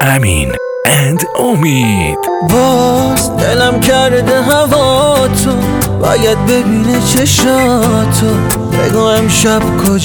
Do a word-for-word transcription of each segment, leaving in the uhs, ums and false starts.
امین اند امید. باز دلم کرده هوا تو، باید ببینه چشاتو، بگو امشب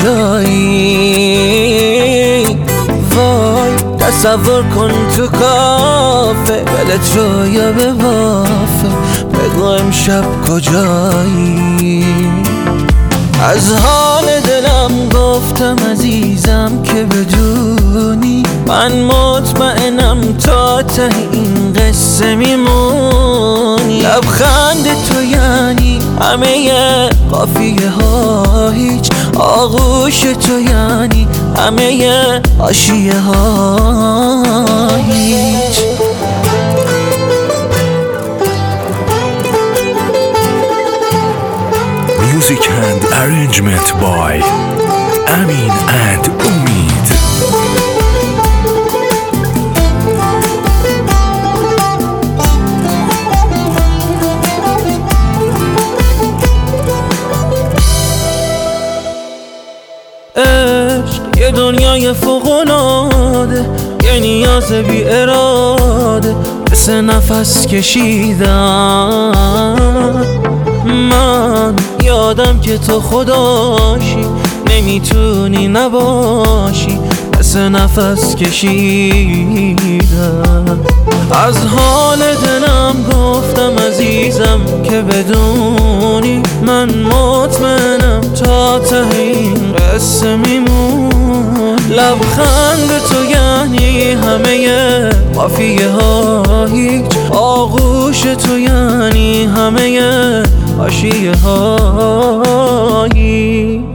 کجایی. وای تصور کن تو کافه، بلت رو یا به وافه، بگو امشب کجایی. از حال دلم گفتم عزیزم که بدونی، من مطمئنم تا ته این قصه میمونی. لبخند تو یعنی همه قافیه ها، هیچ آغوش تو یعنی همه حاشیه ها هیچ. Music and arrangement by Amin and Umid. عشق یه دنیای فوق‌العاده، یه نیاز بی اراده، مثل نفس کشیدم. من یادم که تو خداشی، نمیتونی نباشی، مثل نفس کشیدم. از حال دلم گفتم عزیزم که بدونی، من مطمئنم تا ته این قصه میمون. لبخند تو یعنی همه قافیه ها، هیچ آغوش تو یعنی همه حاشیه ها.